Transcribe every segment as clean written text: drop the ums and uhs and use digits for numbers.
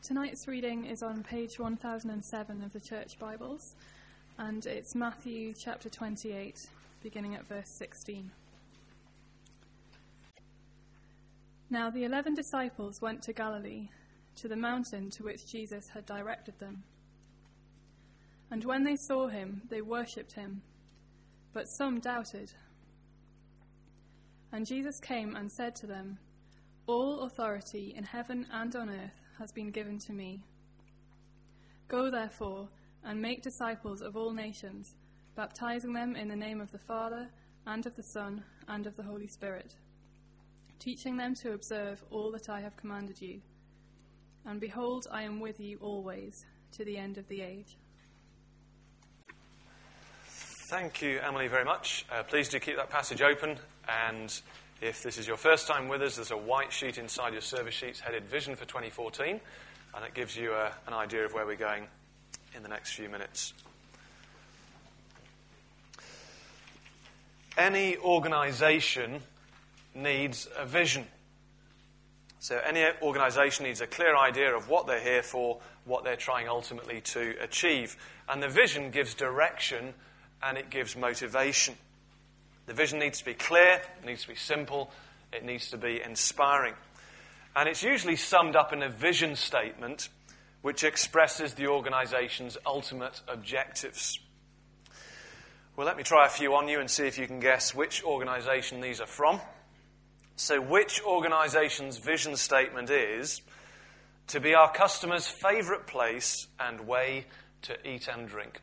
Tonight's reading is on page 1007 of the Church Bibles, and it's Matthew chapter 28, beginning at verse 16. Now the 11 disciples went to Galilee, to the mountain to which Jesus had directed them. And when they saw him, they worshipped him, but some doubted. And Jesus came and said to them, "All authority in heaven and on earth has been given to me. Go therefore and make disciples of all nations, baptizing them in the name of the Father and of the Son and of the Holy Spirit, teaching them to observe all that I have commanded you. And behold, I am with you always, to the end of the age." Thank you, Emily, very much. Please do keep that passage open, and if this is your first time with us, there's a white sheet inside your service sheets headed Vision for 2014, and it gives you an idea of where we're going in the next few minutes. Any organisation needs a vision. So any organisation needs a clear idea of what they're here for, what they're trying ultimately to achieve. And the vision gives direction and it gives motivation. The vision needs to be clear, it needs to be simple, it needs to be inspiring. And it's usually summed up in a vision statement which expresses the organisation's ultimate objectives. Well, let me try a few on you and see if you can guess which organisation these are from. So which organisation's vision statement is to be our customers' favourite place and way to eat and drink?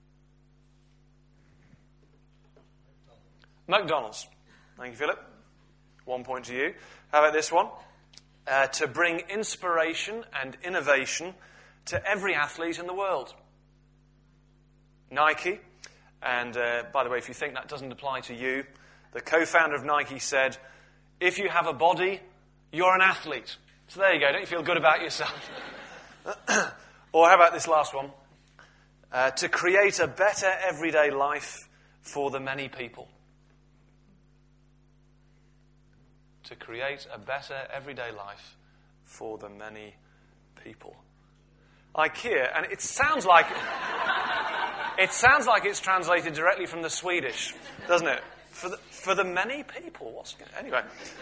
McDonald's. Thank you, Philip. 1 point to you. How about this one? To bring inspiration and innovation to every athlete in the world. Nike. And by the way, if you think that doesn't apply to you, the co-founder of Nike said, "If you have a body, you're an athlete." So there you go. Don't you feel good about yourself? Or how about this last one? To create a better everyday life for the many people. To create a better everyday life for the many people. IKEA, and it sounds like it's translated directly from the Swedish, doesn't it? For the many people. Anyway,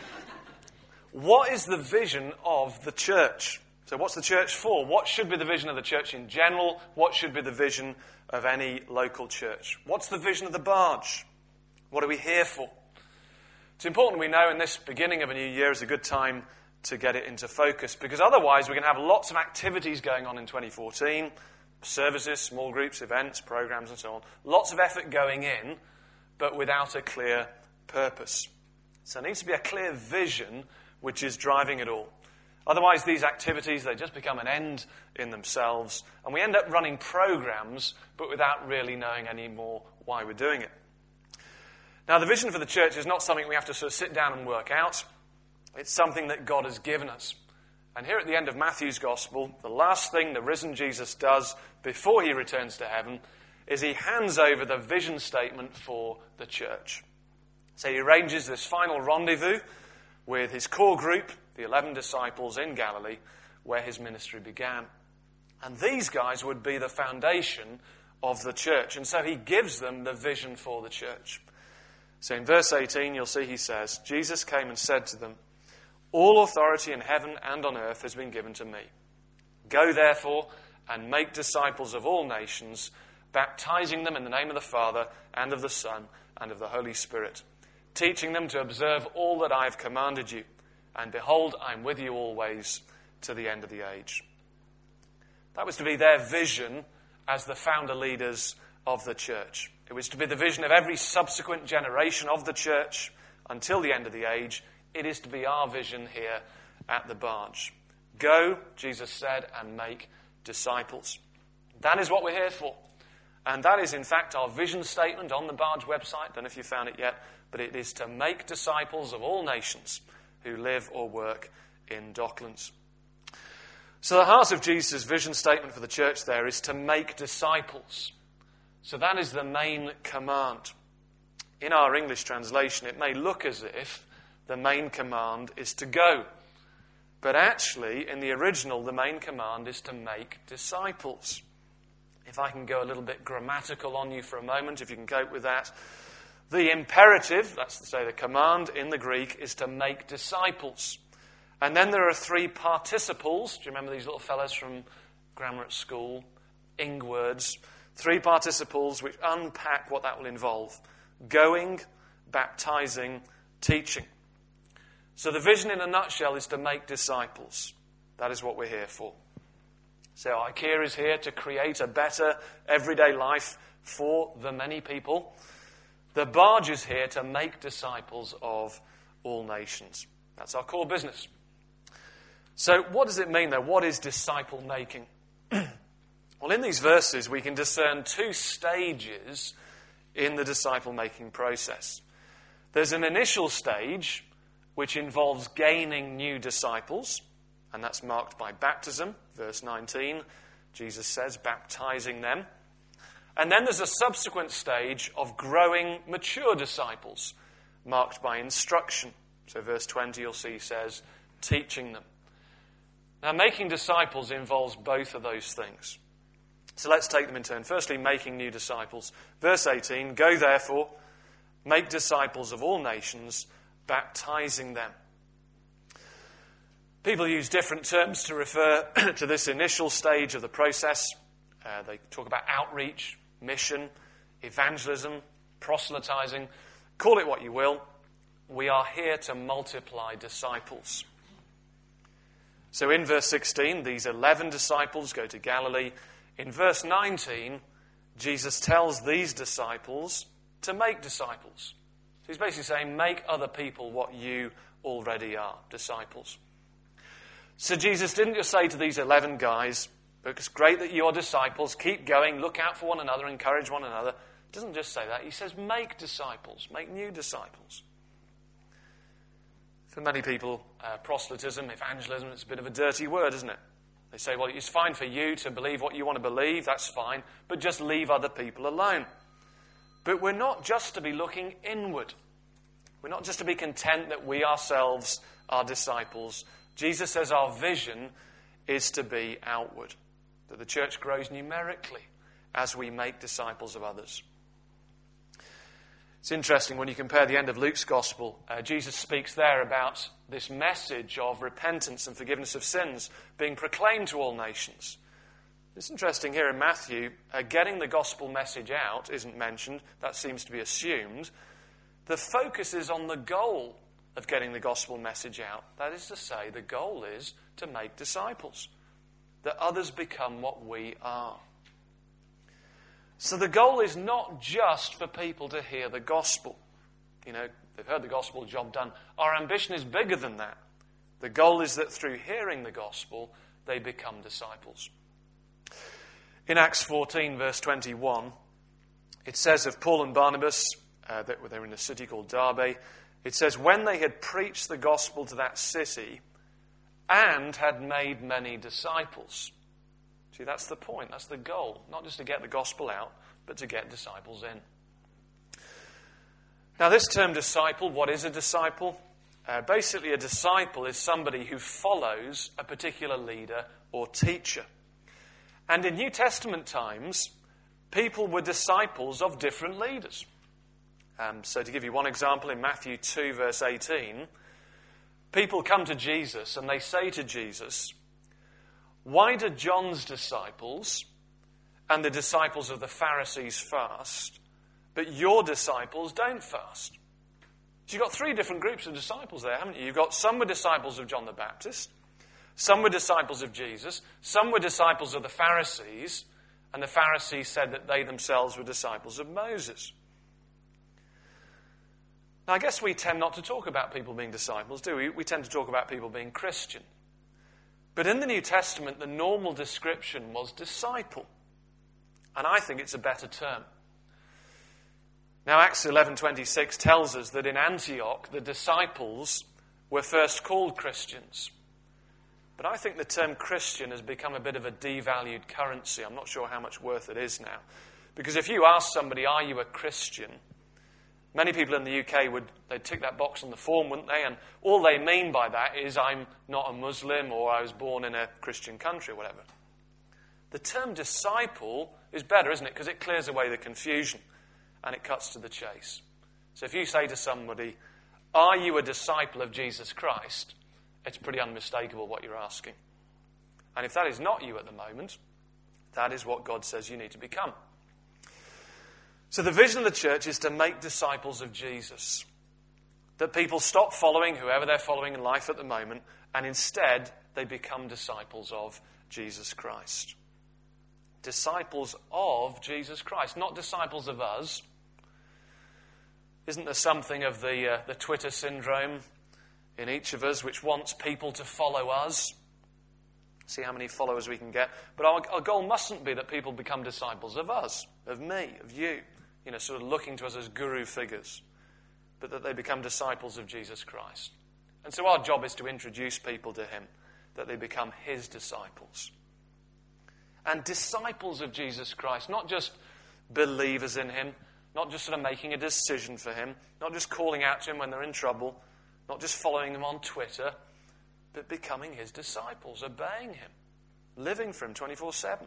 what is the vision of the church? So what's the church for? What should be the vision of the church in general? What should be the vision of any local church? What's the vision of the Barge? What are we here for? It's important we know in this beginning of a new year is a good time to get it into focus, because otherwise we're going to have lots of activities going on in 2014, services, small groups, events, programs and so on. Lots of effort going in, but without a clear purpose. So there needs to be a clear vision which is driving it all. Otherwise these activities, they just become an end in themselves, and we end up running programs, but without really knowing any more why we're doing it. Now, the vision for the church is not something we have to sort of sit down and work out. It's something that God has given us. And here at the end of Matthew's Gospel, the last thing the risen Jesus does before he returns to heaven is he hands over the vision statement for the church. So he arranges this final rendezvous with his core group, the 11 disciples in Galilee, where his ministry began. And these guys would be the foundation of the church. And so he gives them the vision for the church. So in verse 18, you'll see he says, Jesus came and said to them, "All authority in heaven and on earth has been given to me. Go therefore and make disciples of all nations, baptizing them in the name of the Father and of the Son and of the Holy Spirit, teaching them to observe all that I have commanded you. And behold, I am with you always to the end of the age." That was to be their vision as the founder leaders of the church. It was to be the vision of every subsequent generation of the church until the end of the age. It is to be our vision here at the Barge. Go, Jesus said, and make disciples. That is what we're here for. And that is, in fact, our vision statement on the Barge website. Don't know if you found it yet, but it is to make disciples of all nations who live or work in Docklands. So the heart of Jesus' vision statement for the church there is to make disciples. So that is the main command. In our English translation, it may look as if the main command is to go. But actually, in the original, the main command is to make disciples. If I can go a little bit grammatical on you for a moment, if you can cope with that. The imperative, that's to say the command in the Greek, is to make disciples. And then there are 3 participles. Do you remember these little fellows from grammar at school? Ing words. 3 participles which unpack what that will involve. Going, baptizing, teaching. So the vision in a nutshell is to make disciples. That is what we're here for. So IKEA is here to create a better everyday life for the many people. The barge is here to make disciples of all nations. That's our core business. So what does it mean, though? What is disciple making? Well, in these verses, we can discern 2 stages in the disciple making process. There's an initial stage, which involves gaining new disciples, and that's marked by baptism. Verse 19, Jesus says, baptizing them. And then there's a subsequent stage of growing mature disciples, marked by instruction. So verse 20, you'll see, says, teaching them. Now, making disciples involves both of those things. So let's take them in turn. Firstly, making new disciples. Verse 18, go therefore, make disciples of all nations, baptizing them. People use different terms to refer to this initial stage of the process. They talk about outreach, mission, evangelism, proselytizing. Call it what you will. We are here to multiply disciples. So in verse 16, these 11 disciples go to Galilee. In verse 19, Jesus tells these disciples to make disciples. So he's basically saying, make other people what you already are, disciples. So Jesus didn't just say to these 11 guys, it's great that you're disciples, keep going, look out for one another, encourage one another. He doesn't just say that. He says, make disciples, make new disciples. For many people, proselytism, evangelism, it's a bit of a dirty word, isn't it? They say, well, it's fine for you to believe what you want to believe, that's fine, but just leave other people alone. But we're not just to be looking inward. We're not just to be content that we ourselves are disciples. Jesus says our vision is to be outward, that the church grows numerically as we make disciples of others. It's interesting when you compare the end of Luke's gospel, Jesus speaks there about this message of repentance and forgiveness of sins being proclaimed to all nations. It's interesting here in Matthew, getting the gospel message out isn't mentioned. That seems to be assumed. The focus is on the goal of getting the gospel message out. That is to say, the goal is to make disciples, that others become what we are. So the goal is not just for people to hear the gospel. You know, they've heard the gospel, job done. Our ambition is bigger than that. The goal is that through hearing the gospel, they become disciples. In Acts 14, verse 21, it says of Paul and Barnabas, they were in a city called Derbe, it says, when they had preached the gospel to that city and had made many disciples. See, that's the point, that's the goal. Not just to get the gospel out, but to get disciples in. Now, this term disciple, what is a disciple? Basically, a disciple is somebody who follows a particular leader or teacher. And in New Testament times, people were disciples of different leaders. So to give you one example, in Matthew 2, verse 18, people come to Jesus and they say to Jesus, why do John's disciples and the disciples of the Pharisees fast, but your disciples don't fast? So you've got 3 different groups of disciples there, haven't you? You've got some were disciples of John the Baptist, some were disciples of Jesus, some were disciples of the Pharisees, and the Pharisees said that they themselves were disciples of Moses. Now, I guess we tend not to talk about people being disciples, do we? We tend to talk about people being Christian. But in the New Testament, the normal description was disciple. And I think it's a better term. Now, Acts 11:26 tells us that in Antioch, the disciples were first called Christians. But I think the term Christian has become a bit of a devalued currency. I'm not sure how much worth it is now. Because if you ask somebody, are you a Christian? Many people in the UK they'd tick that box on the form, wouldn't they? And all they mean by that is I'm not a Muslim or I was born in a Christian country or whatever. The term disciple is better, isn't it? Because it clears away the confusion and it cuts to the chase. So if you say to somebody, are you a disciple of Jesus Christ? It's pretty unmistakable what you're asking. And if that is not you at the moment, that is what God says you need to become. So the vision of the church is to make disciples of Jesus. That people stop following whoever they're following in life at the moment, and instead they become disciples of Jesus Christ. Disciples of Jesus Christ, not disciples of us. Isn't there something of the Twitter syndrome in each of us which wants people to follow us? See how many followers we can get. But our goal mustn't be that people become disciples of us, of me, of you. Sort of looking to us as guru figures, but that they become disciples of Jesus Christ. And so our job is to introduce people to him, that they become his disciples. And disciples of Jesus Christ, not just believers in him, not just sort of making a decision for him, not just calling out to him when they're in trouble, not just following him on Twitter, but becoming his disciples, obeying him, living for him 24/7.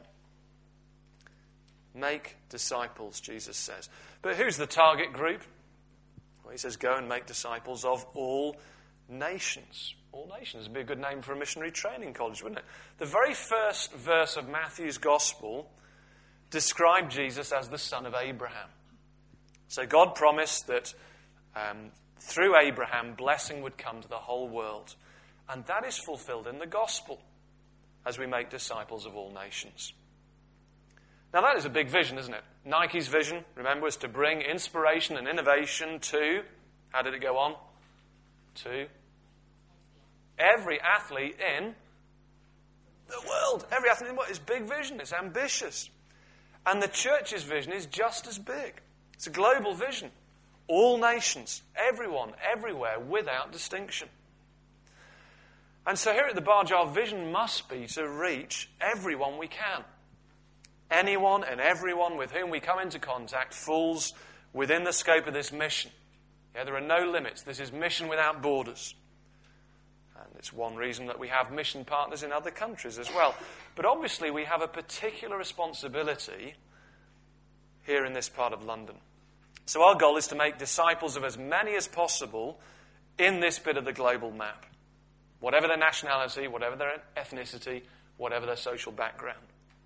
Make disciples, Jesus says. But who's the target group? Well, he says, go and make disciples of all nations. All nations would be a good name for a missionary training college, wouldn't it? The very first verse of Matthew's Gospel described Jesus as the son of Abraham. So God promised that through Abraham, blessing would come to the whole world. And that is fulfilled in the Gospel as we make disciples of all nations. Now that is a big vision, isn't it? Nike's vision, remember, was to bring inspiration and innovation to, how did it go on? To every athlete in the world. Every athlete in the world. It's a big vision. It's ambitious. And the church's vision is just as big. It's a global vision. All nations, everyone, everywhere, without distinction. And so here at the Barge, our vision must be to reach everyone we can. Anyone and everyone with whom we come into contact falls within the scope of this mission. Yeah, there are no limits. This is mission without borders. And it's one reason that we have mission partners in other countries as well. But obviously we have a particular responsibility here in this part of London. So our goal is to make disciples of as many as possible in this bit of the global map. Whatever their nationality, whatever their ethnicity, whatever their social background.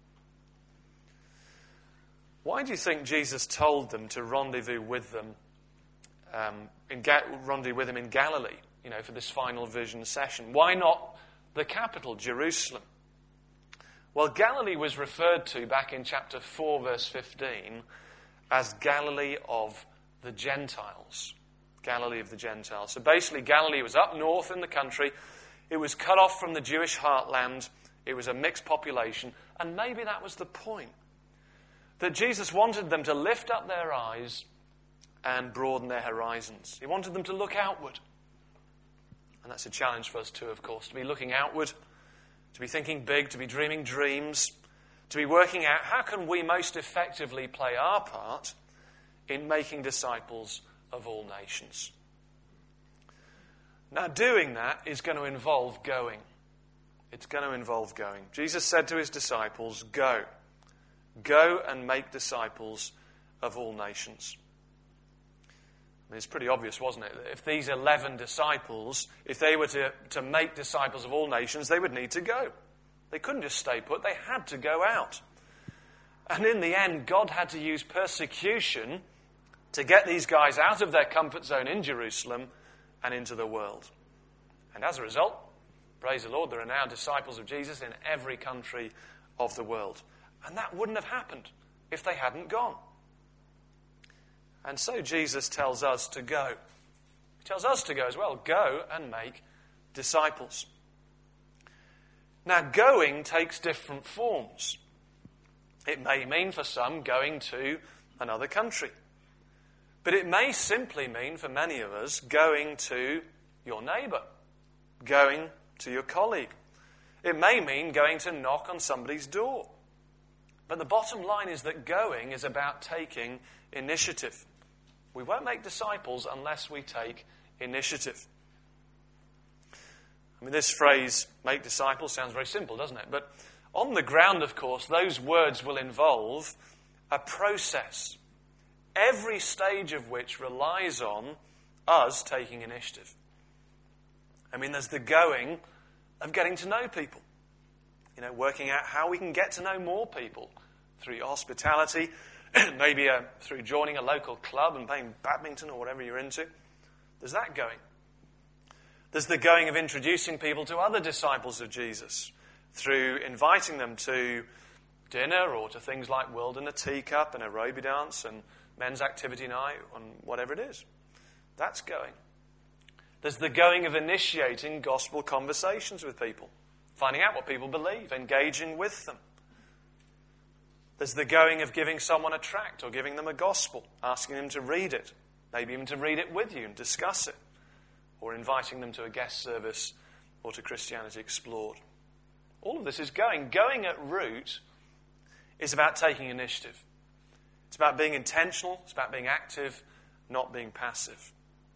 Why do you think Jesus told them to rendezvous with them, rendezvous with him in Galilee, for this final vision session? Why not the capital, Jerusalem? Well, Galilee was referred to back in chapter 4, verse 15, as Galilee of the Gentiles. Galilee of the Gentiles. So basically, Galilee was up north in the country. It was cut off from the Jewish heartland. It was a mixed population. And maybe that was the point. That Jesus wanted them to lift up their eyes and broaden their horizons. He wanted them to look outward. And that's a challenge for us too, of course, to be looking outward, to be thinking big, to be dreaming dreams, to be working out how can we most effectively play our part in making disciples of all nations. Now, doing that is going to involve going. It's going to involve going. Jesus said to his disciples, go. Go and make disciples of all nations. I mean, it's pretty obvious, wasn't it? That if these 11 disciples, if they were to make disciples of all nations, they would need to go. They couldn't just stay put. They had to go out. And in the end, God had to use persecution to get these guys out of their comfort zone in Jerusalem and into the world. And as a result, praise the Lord, there are now disciples of Jesus in every country of the world. And that wouldn't have happened if they hadn't gone. And so Jesus tells us to go. He tells us to go as well. Go and make disciples. Now, going takes different forms. It may mean for some going to another country. But it may simply mean for many of us going to your neighbour, going to your colleague. It may mean going to knock on somebody's door. But the bottom line is that going is about taking initiative. We won't make disciples unless we take initiative. I mean, this phrase, make disciples, sounds very simple, doesn't it? But on the ground, of course, those words will involve a process, every stage of which relies on us taking initiative. I mean, there's the going of getting to know people. You know, working out how we can get to know more people through hospitality, maybe through joining a local club and playing badminton or whatever you're into. There's that going. There's the going of introducing people to other disciples of Jesus through inviting them to dinner or to things like World in a Teacup and aerobic dance and men's activity night and whatever it is. That's going. There's the going of initiating gospel conversations with people, finding out what people believe, engaging with them. There's the going of giving someone a tract or giving them a gospel, asking them to read it, maybe even to read it with you and discuss it, or inviting them to a guest service or to Christianity Explored. All of this is going. Going at root is about taking initiative. It's about being intentional. It's about being active, not being passive.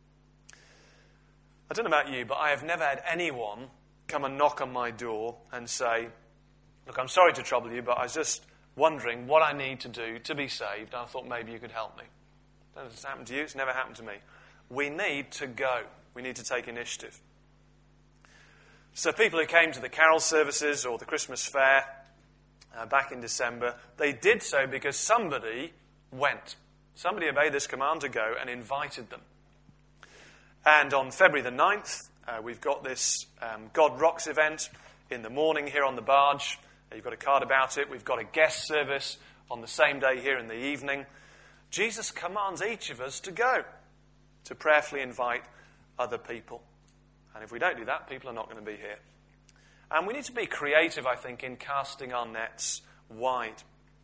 I don't know about you, but I have never had anyone come and knock on my door and say, look, I'm sorry to trouble you, but I was just wondering what I need to do to be saved. And I thought maybe you could help me. That has happened to you. It's never happened to me. We need to go. We need to take initiative. So people who came to the carol services or the Christmas fair back in December, they did so because somebody went. Somebody obeyed this command to go and invited them. And on February the 9th, we've got this God Rocks event in the morning here on the barge. You've got a card about it. We've got a guest service on the same day here in the evening. Jesus commands each of us to go, to prayerfully invite other people. And if we don't do that, people are not going to be here. And we need to be creative, I think, in casting our nets wide.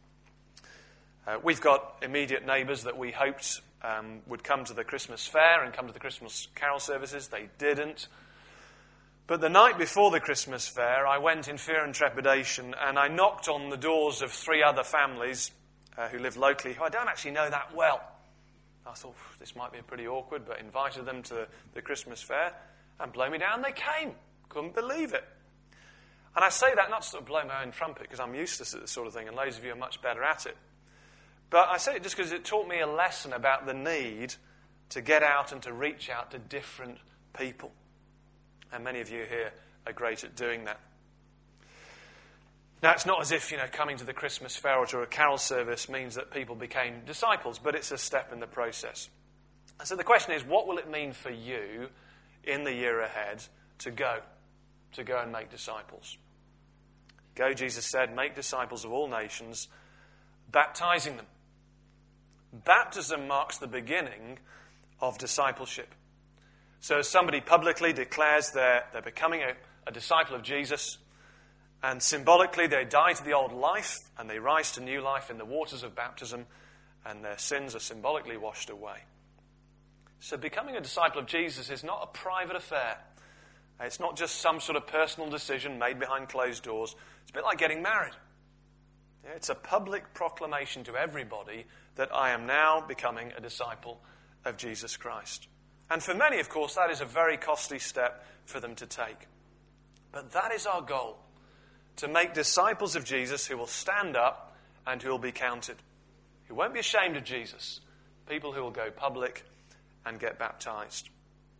We've got immediate neighbours that we hoped would come to the Christmas fair and come to the Christmas carol services. They didn't. But the night before the Christmas fair, I went in fear and trepidation and I knocked on the doors of 3 other families who live locally, who I don't actually know that well. I thought, this might be pretty awkward, but invited them to the Christmas fair, and blow me down, they came. Couldn't believe it. And I say that not to sort of blow my own trumpet, because I'm used to this sort of thing, and loads of you are much better at it. But I say it just because it taught me a lesson about the need to get out and to reach out to different people. And many of you here are great at doing that. Now, it's not as if, coming to the Christmas fair or to a carol service means that people became disciples, but it's a step in the process. And so the question is, what will it mean for you in the year ahead to go and make disciples? Go, Jesus said, make disciples of all nations, baptizing them. Baptism marks the beginning of discipleship. So as somebody publicly declares they're becoming a disciple of Jesus, and symbolically they die to the old life and they rise to new life in the waters of baptism, and their sins are symbolically washed away. So becoming a disciple of Jesus is not a private affair. It's not just some sort of personal decision made behind closed doors. It's a bit like getting married. It's a public proclamation to everybody that I am now becoming a disciple of Jesus Christ. And for many, of course, that is a very costly step for them to take. But that is our goal, to make disciples of Jesus who will stand up and who will be counted, who won't be ashamed of Jesus, people who will go public and get baptized.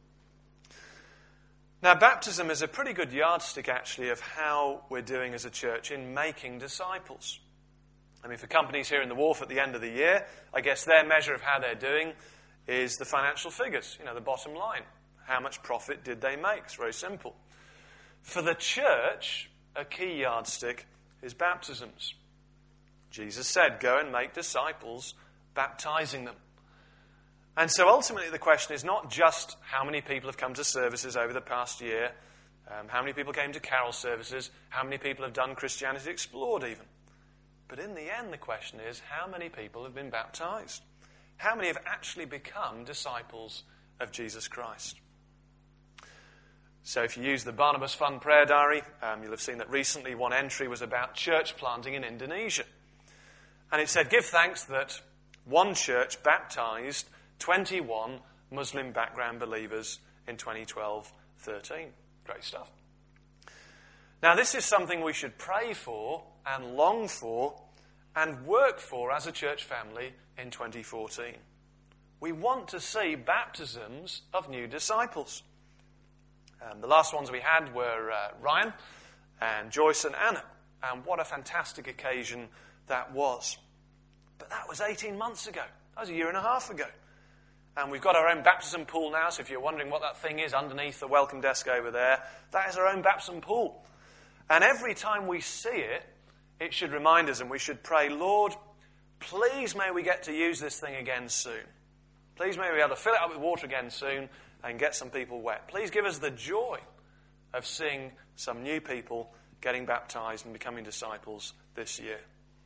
Now, baptism is a pretty good yardstick, actually, of how we're doing as a church in making disciples. I mean, for companies here in the Wharf at the end of the year, I guess their measure of how they're doing is the financial figures, the bottom line. How much profit did they make? It's very simple. For the church, a key yardstick is baptisms. Jesus said, go and make disciples, baptizing them. And so ultimately the question is not just how many people have come to services over the past year, how many people came to carol services, how many people have done Christianity Explored even. But in the end, the question is, how many people have been baptized? How many have actually become disciples of Jesus Christ? So if you use the Barnabas Fund prayer diary, you'll have seen that recently one entry was about church planting in Indonesia. And it said, give thanks that one church baptized 21 Muslim background believers in 2012-13. Great stuff. Now, this is something we should pray for and long for and work for as a church family in 2014. We want to see baptisms of new disciples. The last ones we had were Ryan and Joyce and Anna. And what a fantastic occasion that was. But that was 18 months ago. That was a year and a half ago. And we've got our own baptism pool now, so if you're wondering what that thing is underneath the welcome desk over there, that is our own baptism pool. And every time we see it, it should remind us, and we should pray, Lord, please may we get to use this thing again soon. Please may we be able to fill it up with water again soon and get some people wet. Please give us the joy of seeing some new people getting baptized and becoming disciples this year.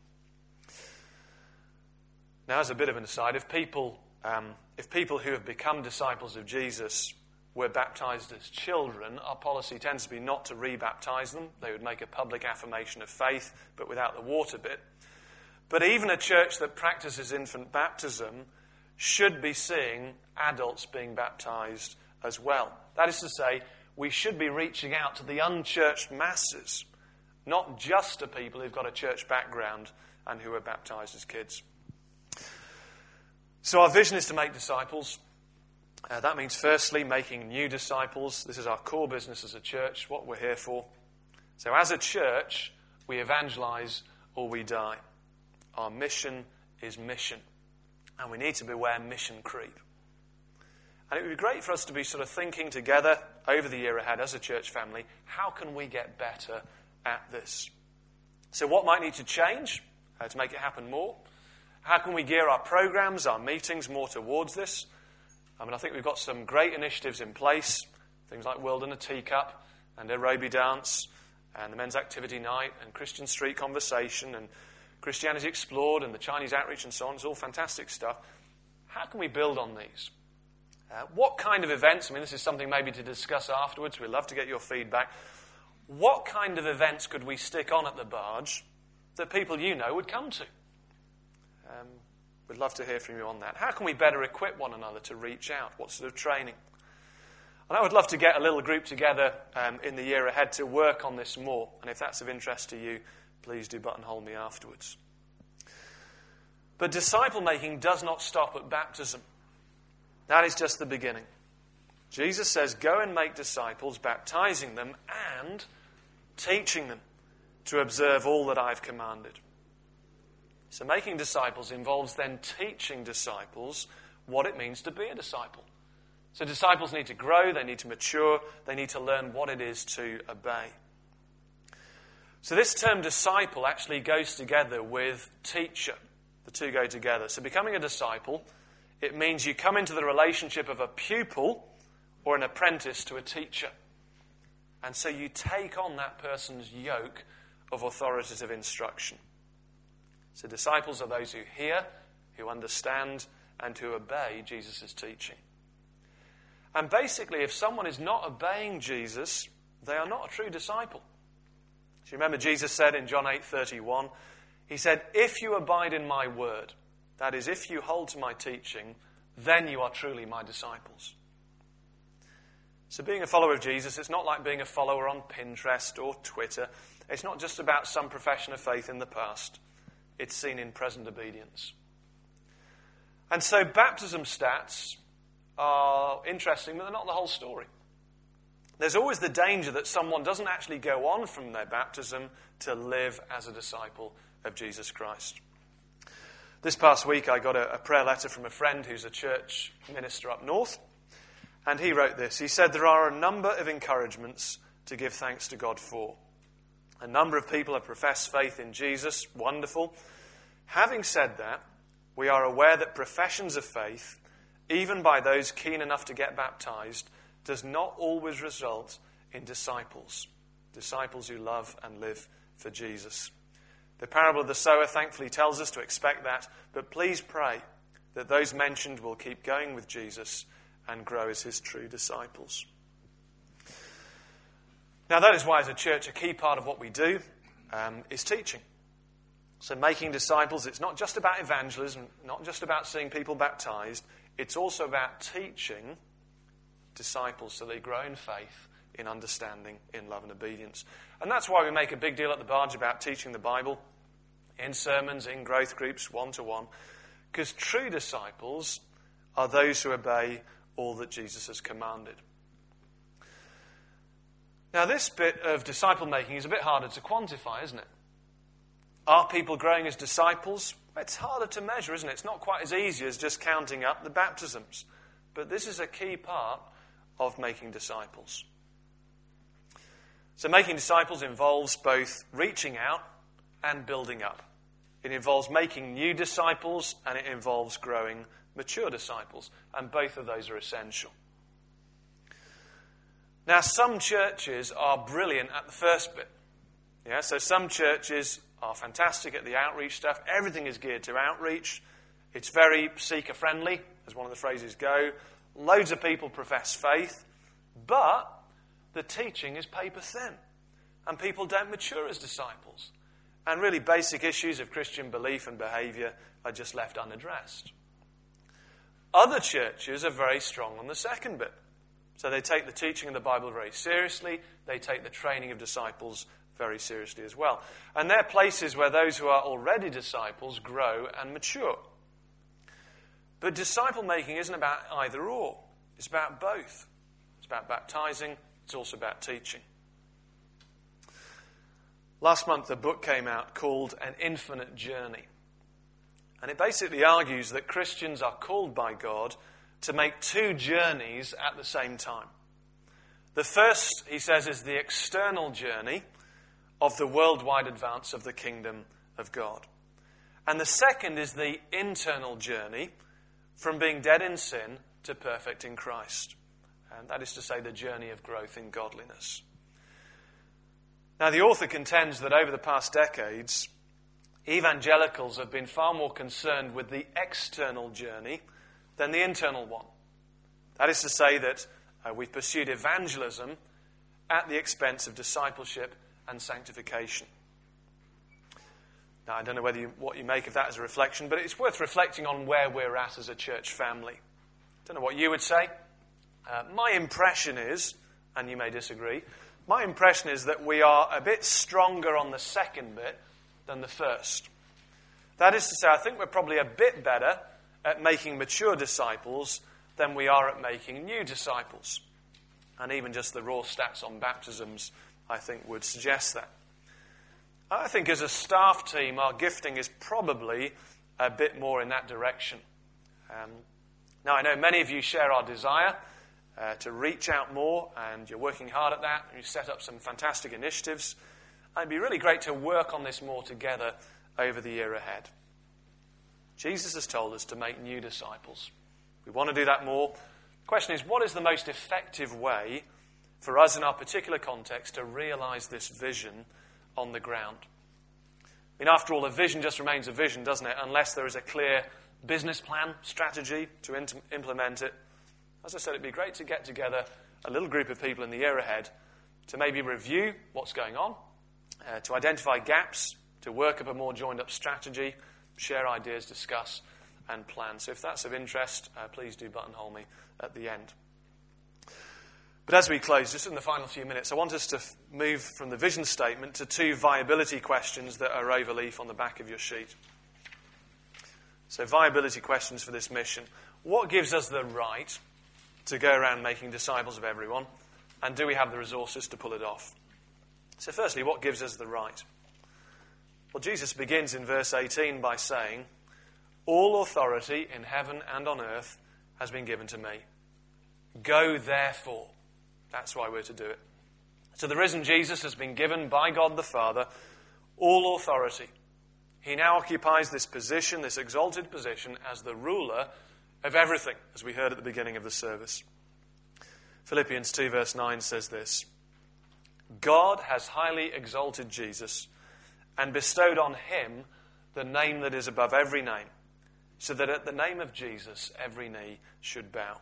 Now, as a bit of an aside, if people who have become disciples of Jesus were baptized as children, our policy tends to be not to re-baptize them. They would make a public affirmation of faith, but without the water bit. But even a church that practices infant baptism should be seeing adults being baptized as well. That is to say, we should be reaching out to the unchurched masses, not just to people who've got a church background and who are baptized as kids. So our vision is to make disciples. That means, firstly, making new disciples. This is our core business as a church, what we're here for. So as a church, we evangelize or we die. Our mission is mission. And we need to beware mission creep. And it would be great for us to be sort of thinking together over the year ahead as a church family, how can we get better at this? So what might need to change to make it happen more? How can we gear our programs, our meetings more towards this? I think we've got some great initiatives in place, things like World in a Teacup and Aerobi Dance and the Men's Activity Night and Christian Street Conversation and Christianity Explored and the Chinese Outreach and so on. It's all fantastic stuff. How can we build on these? What kind of events? This is something maybe to discuss afterwards. We'd love to get your feedback. What kind of events could we stick on at the Barge that people you know would come to? We'd love to hear from you on that. How can we better equip one another to reach out? What sort of training? And I would love to get a little group together in the year ahead to work on this more. And if that's of interest to you, please do buttonhole me afterwards. But disciple making does not stop at baptism. That is just the beginning. Jesus says, go and make disciples, baptizing them and teaching them to observe all that I've commanded. So making disciples involves then teaching disciples what it means to be a disciple. So disciples need to grow, they need to mature, they need to learn what it is to obey. So this term disciple actually goes together with teacher. The two go together. So becoming a disciple, it means you come into the relationship of a pupil or an apprentice to a teacher. And so you take on that person's yoke of authoritative instruction. So disciples are those who hear, who understand, and who obey Jesus' teaching. And basically, if someone is not obeying Jesus, they are not a true disciple. Do you remember Jesus said in John 8:31, he said, if you abide in my word, that is, if you hold to my teaching, then you are truly my disciples. So being a follower of Jesus, it's not like being a follower on Pinterest or Twitter. It's not just about some profession of faith in the past. It's seen in present obedience. And so baptism stats are interesting, but they're not the whole story. There's always the danger that someone doesn't actually go on from their baptism to live as a disciple of Jesus Christ. This past week I got a prayer letter from a friend who's a church minister up north, and he wrote this. He said, there are a number of encouragements to give thanks to God for. A number of people have professed faith in Jesus. Wonderful. Having said that, we are aware that professions of faith, even by those keen enough to get baptized, does not always result in disciples. Disciples who love and live for Jesus. The parable of the sower thankfully tells us to expect that, but please pray that those mentioned will keep going with Jesus and grow as his true disciples. Now that is why as a church a key part of what we do is teaching. So making disciples, it's not just about evangelism, not just about seeing people baptized, it's also about teaching disciples so they grow in faith, in understanding, in love and obedience. And that's why we make a big deal at the Barge about teaching the Bible in sermons, in growth groups, one-to-one, because true disciples are those who obey all that Jesus has commanded. Now, this bit of disciple making is a bit harder to quantify, isn't it? Are people growing as disciples? It's harder to measure, isn't it? It's not quite as easy as just counting up the baptisms. But this is a key part of making disciples. So making disciples involves both reaching out and building up. It involves making new disciples, and it involves growing mature disciples. And both of those are essential. Now, some churches are brilliant at the first bit. Yeah, so some churches are fantastic at the outreach stuff. Everything is geared to outreach. It's very seeker-friendly, as one of the phrases go. Loads of people profess faith, but the teaching is paper-thin, and people don't mature as disciples. And really basic issues of Christian belief and behaviour are just left unaddressed. Other churches are very strong on the second bit. So they take the teaching of the Bible very seriously. They take the training of disciples very seriously as well. And they're places where those who are already disciples grow and mature. But disciple making isn't about either or. It's about both. It's about baptizing. It's also about teaching. Last month a book came out called An Infinite Journey. And it basically argues that Christians are called by God to make two journeys at the same time. The first, he says, is the external journey of the worldwide advance of the kingdom of God. And the second is the internal journey from being dead in sin to perfect in Christ. And that is to say, the journey of growth in godliness. Now, the author contends that over the past decades, evangelicals have been far more concerned with the external journey than the internal one. That is to say that we've pursued evangelism at the expense of discipleship and sanctification. Now, I don't know what you make of that as a reflection, but it's worth reflecting on where we're at as a church family. I don't know what you would say. My impression is, and you may disagree, my impression is that we are a bit stronger on the second bit than the first. That is to say, I think we're probably a bit better at making mature disciples than we are at making new disciples. And even just the raw stats on baptisms, I think, would suggest that. I think as a staff team, our gifting is probably a bit more in that direction. Now, I know many of you share our desire to reach out more, and you're working hard at that, and you set up some fantastic initiatives. And it'd be really great to work on this more together over the year ahead. Jesus has told us to make new disciples. We want to do that more. The question is, what is the most effective way for us in our particular context to realize this vision on the ground? I mean, after all, a vision just remains a vision, doesn't it? Unless there is a clear business plan, strategy to implement it. As I said, it'd be great to get together a little group of people in the year ahead to maybe review what's going on, to identify gaps, to work up a more joined-up strategy, share ideas, discuss, and plan. So if that's of interest, please do buttonhole me at the end. But as we close, just in the final few minutes, I want us to move from the vision statement to two viability questions that are overleaf on the back of your sheet. So viability questions for this mission. What gives us the right to go around making disciples of everyone? And do we have the resources to pull it off? So firstly, what gives us the right? Well, Jesus begins in verse 18 by saying, "All authority in heaven and on earth has been given to me. Go therefore." That's why we're to do it. So the risen Jesus has been given by God the Father all authority. He now occupies this position, this exalted position, as the ruler of everything, as we heard at the beginning of the service. Philippians 2 verse 9 says this, "God has highly exalted Jesus and bestowed on him the name that is above every name, so that at the name of Jesus every knee should bow."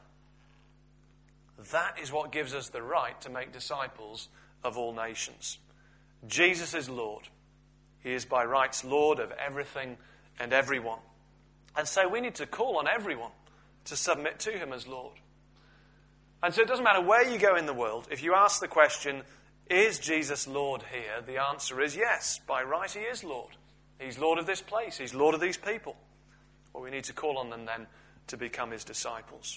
That is what gives us the right to make disciples of all nations. Jesus is Lord. He is by rights Lord of everything and everyone. And so we need to call on everyone to submit to him as Lord. And so it doesn't matter where you go in the world, if you ask the question, is Jesus Lord here? The answer is yes. By right, he is Lord. He's Lord of this place. He's Lord of these people. Well, we need to call on them then to become his disciples.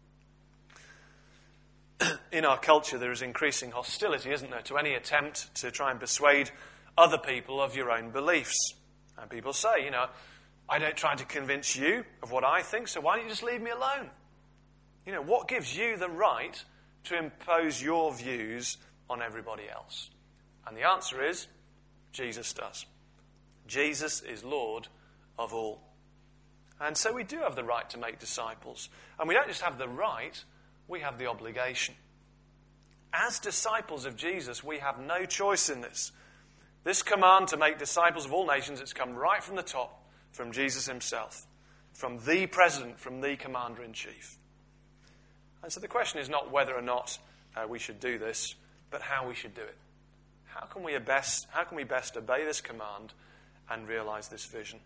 In our culture, there is increasing hostility, isn't there, to any attempt to try and persuade other people of your own beliefs. And people say, I don't try to convince you of what I think, so why don't you just leave me alone? What gives you the right to impose your views on everybody else? And the answer is, Jesus does. Jesus is Lord of all. And so we do have the right to make disciples. And we don't just have the right, we have the obligation. As disciples of Jesus, we have no choice in this. This command to make disciples of all nations, it's come right from the top, from Jesus himself, from the President, from the Commander-in-Chief. And so the question is not whether or not we should do this, but how we should do it. How can we best obey this command and realize this vision?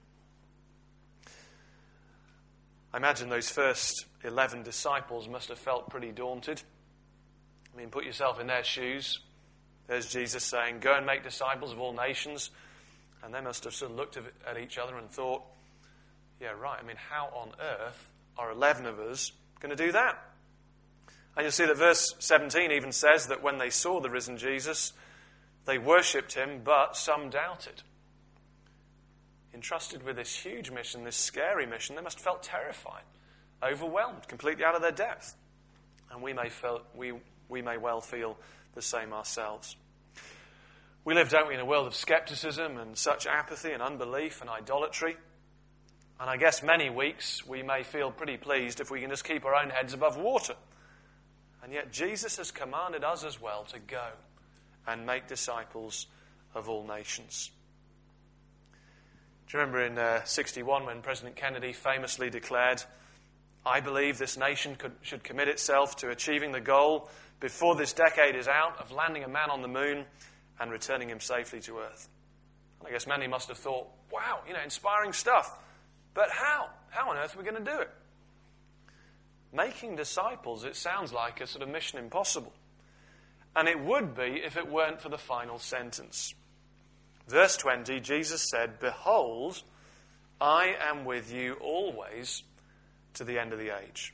I imagine those first 11 disciples must have felt pretty daunted. Put yourself in their shoes. There's Jesus saying, go and make disciples of all nations. And they must have sort of looked at each other and thought, yeah, right, how on earth are 11 of us going to do that? And you'll see that verse 17 even says that when they saw the risen Jesus, they worshipped him, but some doubted. Entrusted with this huge mission, this scary mission, they must have felt terrified, overwhelmed, completely out of their depth. And we may well feel the same ourselves. We live, don't we, in a world of skepticism and such apathy and unbelief and idolatry. And I guess many weeks we may feel pretty pleased if we can just keep our own heads above water. And yet Jesus has commanded us as well to go and make disciples of all nations. Do you remember in 61 when President Kennedy famously declared, I believe this nation should commit itself to achieving the goal before this decade is out of landing a man on the moon and returning him safely to Earth. And I guess many must have thought, wow, inspiring stuff. But how? How on earth are we going to do it? Making disciples, it sounds like a sort of mission impossible. And it would be if it weren't for the final sentence. Verse 20, Jesus said, behold, I am with you always to the end of the age.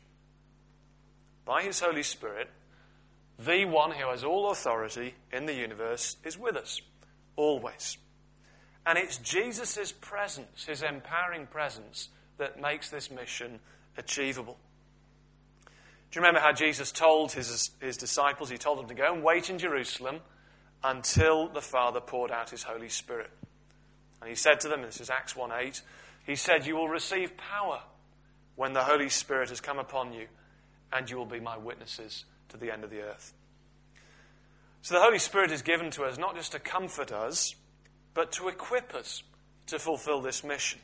By his Holy Spirit, the one who has all authority in the universe is with us, always. And it's Jesus' presence, his empowering presence, that makes this mission achievable. Do you remember how Jesus told his disciples, he told them to go and wait in Jerusalem until the Father poured out his Holy Spirit. And he said to them, this is Acts 1:8, he said, you will receive power when the Holy Spirit has come upon you, and you will be my witnesses to the end of the earth. So the Holy Spirit is given to us not just to comfort us, but to equip us to fulfill this mission.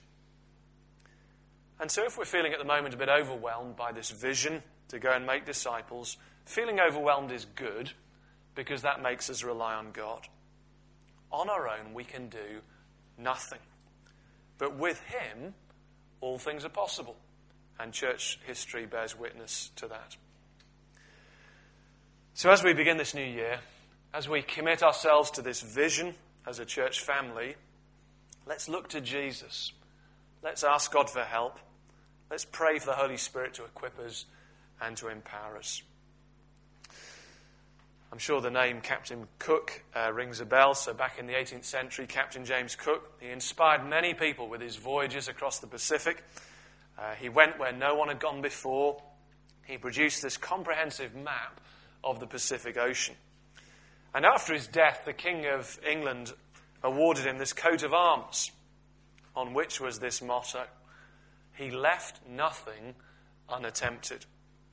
And so if we're feeling at the moment a bit overwhelmed by this vision to go and make disciples, feeling overwhelmed is good because that makes us rely on God. On our own, we can do nothing. But with him, all things are possible. And church history bears witness to that. So as we begin this new year, as we commit ourselves to this vision as a church family, let's look to Jesus. Let's ask God for help. Let's pray for the Holy Spirit to equip us and to empower us. I'm sure the name Captain Cook rings a bell. So back in the 18th century, Captain James Cook, he inspired many people with his voyages across the Pacific. He went where no one had gone before. He produced this comprehensive map of the Pacific Ocean. And after his death, the King of England awarded him this coat of arms, on which was this motto: he left nothing unattempted.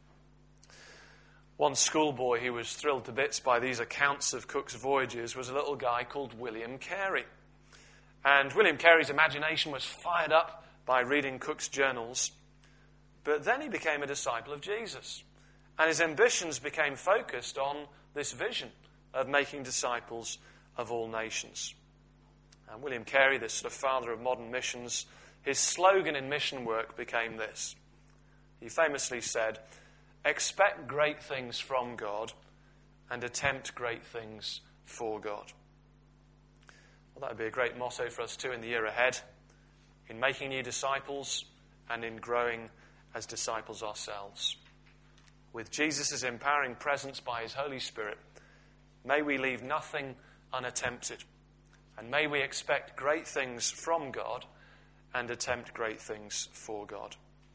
One schoolboy who was thrilled to bits by these accounts of Cook's voyages was a little guy called William Carey. And William Carey's imagination was fired up by reading Cook's journals. But then he became a disciple of Jesus. And his ambitions became focused on this vision of making disciples of all nations. And William Carey, this sort of father of modern missions, his slogan in mission work became this: he famously said, "Expect great things from God and attempt great things for God." Well, that would be a great motto for us too in the year ahead, in making new disciples and in growing as disciples ourselves. With Jesus' empowering presence by his Holy Spirit, may we leave nothing unattempted, and may we expect great things from God and attempt great things for God.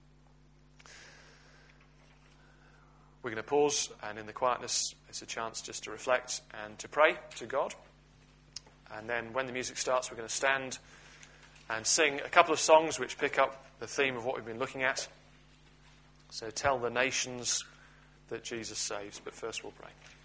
We're going to pause, and in the quietness, it's a chance just to reflect and to pray to God. And then when the music starts, we're going to stand and sing a couple of songs which pick up the theme of what we've been looking at. So tell the nations that Jesus saves, but first we'll pray.